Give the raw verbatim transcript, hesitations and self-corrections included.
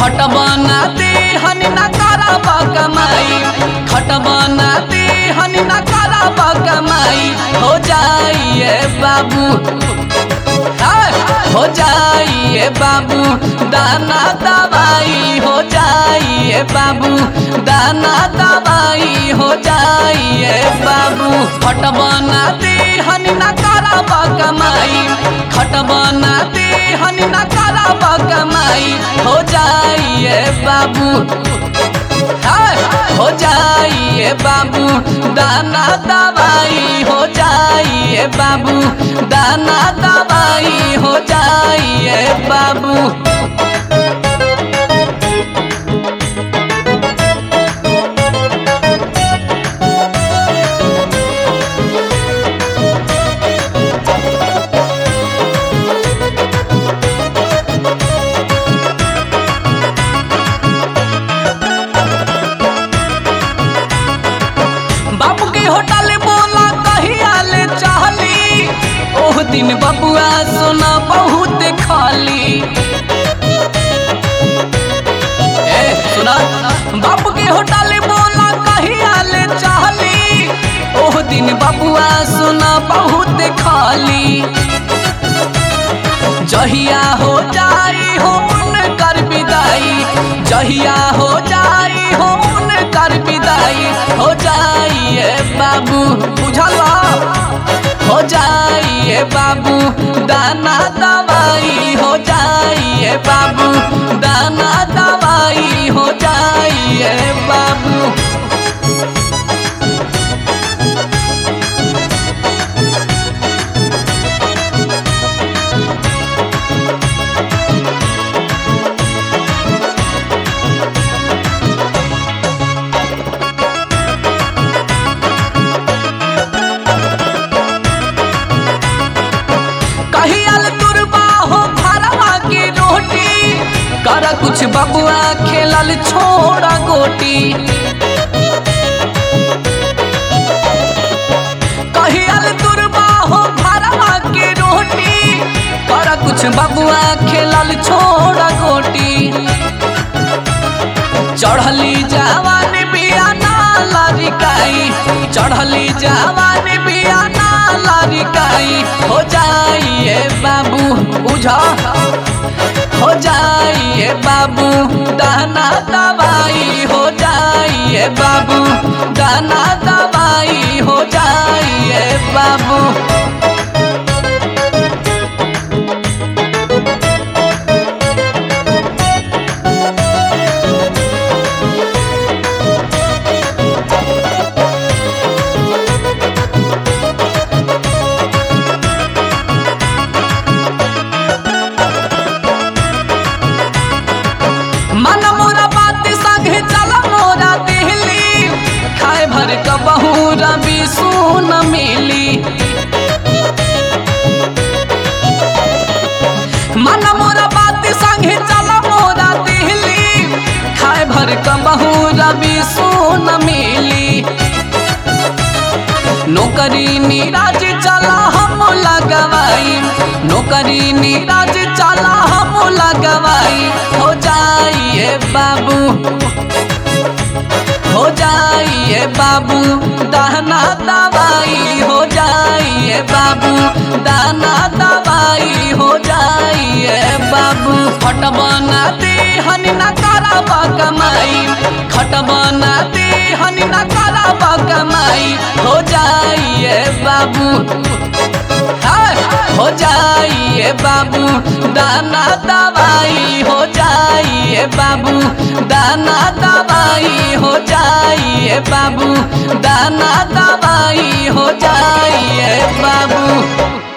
खट बनाते हन न करब कमाई, खट बनाते हन न करब कमाई। हो जाइए बाबू, हो जाइए बाबू दाना दवाई, हो जाइए बाबू दाना दवाई, हो जाइए बाबू। खट बनाते हन न करब कमाई, खट बनाते हन न करब कमाई। हो जाइए बाबू, हो जाइए बाबू दाना दवाई, हो जाइए बाबू दाना दवाई, हो जाइए बाबू। बाबू के होटल बोला कहिया ले चहली, ओह दिन बबुआ सोना बहुत खाली। ए सुना, बाबू के होटल बोला कहिया ले चहली, ओह दिन बबुआ सोना बहुत खाली। जहिया हो जाई हो उनकर विदाई, जहिया हो जाई हो उनकर विदाई। हो जाइए बाबू बुझला, हो जाइए बाबू दाना दवाई, हो जाइए बाबू दाना दवाई, हो जाइए बाबू। कर कुछ बबुआ खेलल छोड़ा गोटी, कहियल दुर्बा हो भरवा के रोटी। कर कुछ बबुआ खेलल छोड़ा गोटी, चढ़ली जवान बिया ना लड़काई, चढ़ली जवान बिया ना लड़काई। हो जाइए बाबू बुझा, हो जाइए बाबू दाना दवाई, हो जाइए बाबू दाना दवाई, हो जाइए बाबू। मन मोरा बात संगे चल मोरा दिल्ली, खाए भर कबहू रवि सुन मिली। मन मोरा बात संगे चल मोरा दिल्ली, खाए भर कबहू रवि सुन मिली। नौकरी नीराज चला हम लगवाई, नौकरी नीराज चला हम लगवाई। हो जाइए बाबू, हो जाइए बाबू दाना दवाई, हो जाइए बाबू दाना दवाई, हो जाइए बाबू। खट बनाते हन न करब कमाई, खट बनाते हन न करब कमाई। हो जाइए बाबू, हो जाइए बाबू दाना दवाई, हो जाइए बाबू दाना दवाई, हो जाइए बाबू दाना दवाई, हो जाइए बाबू।